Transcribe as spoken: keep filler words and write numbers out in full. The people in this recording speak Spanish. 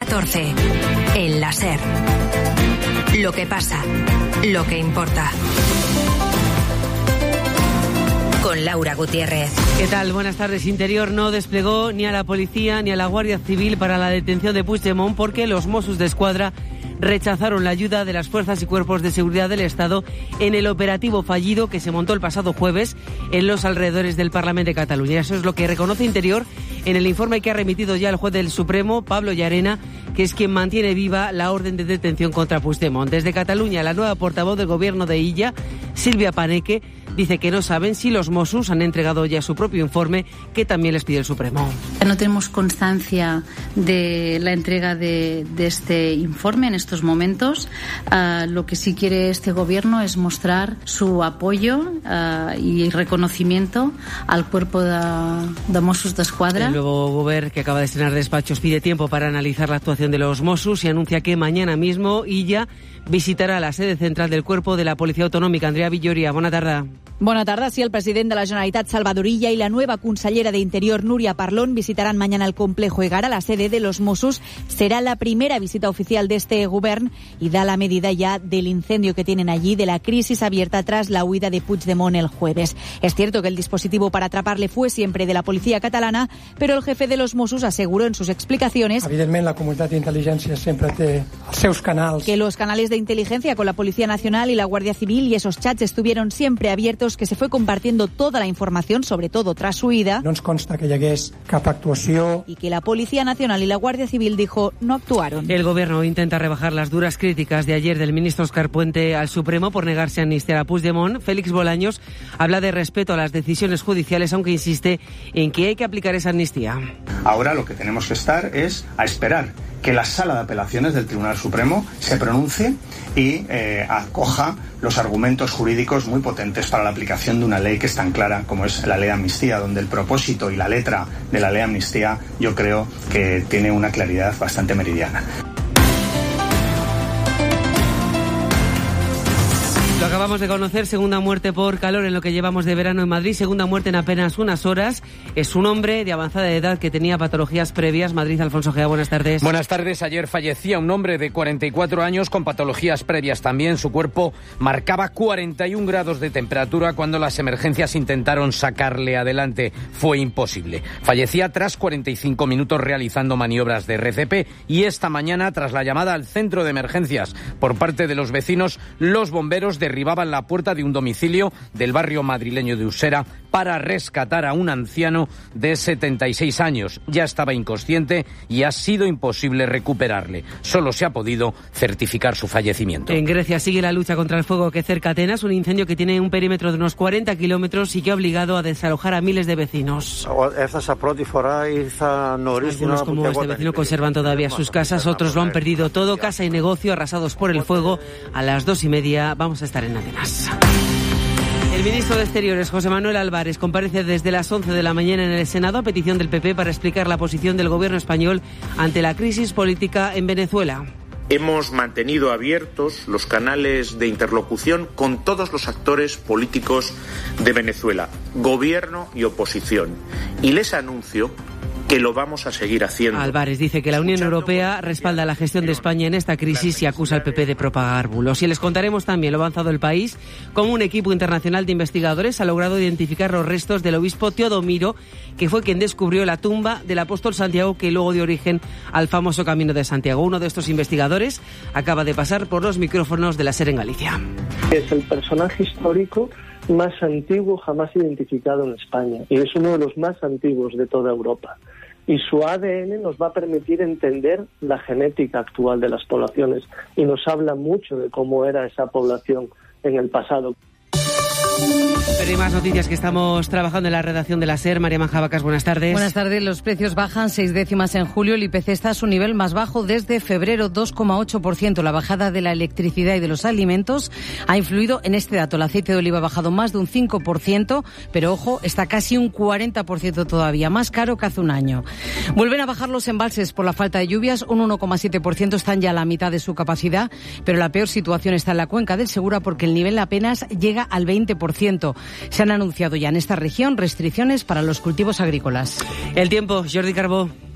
catorce. En la SER. Lo que pasa, lo que importa. Con Laura Gutiérrez. ¿Qué tal? Buenas tardes. Interior no desplegó ni a la policía ni a la Guardia Civil para la detención de Puigdemont porque los Mossos d'Esquadra rechazaron la ayuda de las fuerzas y cuerpos de seguridad del Estado en el operativo fallido que se montó el pasado jueves en los alrededores del Parlamento de Cataluña. Eso es lo que reconoce Interior en el informe que ha remitido ya el juez del Supremo, Pablo Llarena, que es quien mantiene viva la orden de detención contra Puigdemont. Desde Cataluña, la nueva portavoz del gobierno de Illa, Silvia Paneque, dice que no saben si los Mossos han entregado ya su propio informe, que también les pide el Supremo. No tenemos constancia de la entrega de, de este informe en estos momentos. Uh, lo que sí quiere este gobierno es mostrar su apoyo uh, y reconocimiento al cuerpo de, de Mossos d'Esquadra. El nuevo gobierno, que acaba de estrenar despachos, pide tiempo para analizar la actuación de los Mossos y anuncia que mañana mismo Illa visitarà la sede central del Cuerpo de la Policía Autonómica. Andrea Villoria, bona tarda. Bona tarda. Sí, el president de la Generalitat, Salvador Illa, y la nueva consellera de Interior, Núria Parlon, visitarán mañana el complejo Egara, la sede de los Mossos. Será la primera visita oficial de este gobierno y da la medida ya del incendio que tienen allí, de la crisis abierta tras la huida de Puigdemont el jueves. Es cierto que el dispositivo para atraparle fue siempre de la policía catalana, pero el jefe de los Mossos aseguró en sus explicaciones Evidentment, la comunitat d'intel·ligència sempre té els seus canals. Que los canales de inteligencia con la Policía Nacional y la Guardia Civil y esos chats estuvieron siempre abiertos, que se fue compartiendo toda la información, sobre todo tras su huida. No ens consta que hi hagués cap actuació. Y que la Policía Nacional y la Guardia Civil, dijo, no actuaron. El gobierno intenta rebajar las duras críticas de ayer del ministro Óscar Puente al Supremo por negarse a amnistiar a Puigdemont. Félix Bolaños habla de respeto a las decisiones judiciales, aunque insiste en que hay que aplicar esa amnistía. Ahora lo que tenemos que estar es a esperar que la Sala de Apelaciones del Tribunal Supremo se pronuncie y eh, acoja los argumentos jurídicos muy potentes para la aplicación de una ley que es tan clara como es la ley de amnistía, donde el propósito y la letra de la ley de amnistía yo creo que tiene una claridad bastante meridiana. Lo acabamos de conocer, segunda muerte por calor en lo que llevamos de verano en Madrid, segunda muerte en apenas unas horas. Es un hombre de avanzada edad que tenía patologías previas. Madrid, Alfonso Gea, buenas tardes. Buenas tardes. Ayer fallecía un hombre de cuarenta y cuatro años con patologías previas también. Su cuerpo marcaba cuarenta y un grados de temperatura cuando las emergencias intentaron sacarle adelante. Fue imposible. Fallecía tras cuarenta y cinco minutos realizando maniobras de R C P y esta mañana, tras la llamada al centro de emergencias por parte de los vecinos, los bomberos de derribaban la puerta de un domicilio del barrio madrileño de Usera para rescatar a un anciano de setenta y seis años. Ya estaba inconsciente y ha sido imposible recuperarle. Solo se ha podido certificar su fallecimiento. En Grecia sigue la lucha contra el fuego que cerca Atenas, un incendio que tiene un perímetro de unos cuarenta kilómetros y que ha obligado a desalojar a miles de vecinos. Algunos, como este vecino, conservan todavía sus casas, otros lo han perdido todo, casa y negocio arrasados por el fuego. A las dos y media vamos a estar en Atenas. El ministro de Exteriores, José Manuel Álvarez, comparece desde las once de la mañana en el Senado a petición del P P para explicar la posición del gobierno español ante la crisis política en Venezuela. Hemos mantenido abiertos los canales de interlocución con todos los actores políticos de Venezuela, gobierno y oposición, y les anuncio que lo vamos a seguir haciendo. Álvarez dice que la Unión Europea respalda la gestión de España en esta crisis y acusa al P P de propagar bulos. Y les contaremos también lo avanzado del país, como un equipo internacional de investigadores ha logrado identificar los restos del obispo Teodomiro, que fue quien descubrió la tumba del apóstol Santiago, que luego dio origen al famoso Camino de Santiago. Uno de estos investigadores acaba de pasar por los micrófonos de la SER en Galicia. Es el personaje histórico más antiguo jamás identificado en España y es uno de los más antiguos de toda Europa. Y su A D N nos va a permitir entender la genética actual de las poblaciones y nos habla mucho de cómo era esa población en el pasado. Pero hay más noticias que estamos trabajando en la redacción de la SER. María Manjabacas, buenas tardes. Buenas tardes. Los precios bajan seis décimas en julio. El I P C está a su nivel más bajo desde febrero, dos coma ocho por ciento. La bajada de la electricidad y de los alimentos ha influido en este dato. El aceite de oliva ha bajado más de un cinco por ciento, pero ojo, está casi un cuarenta por ciento todavía, más caro que hace un año. Vuelven a bajar los embalses por la falta de lluvias, un uno coma siete por ciento, están ya a la mitad de su capacidad, pero la peor situación está en la cuenca del Segura porque el nivel apenas llega al veinte por ciento. Se han anunciado ya en esta región restricciones para los cultivos agrícolas. El tiempo, Jordi Carbó.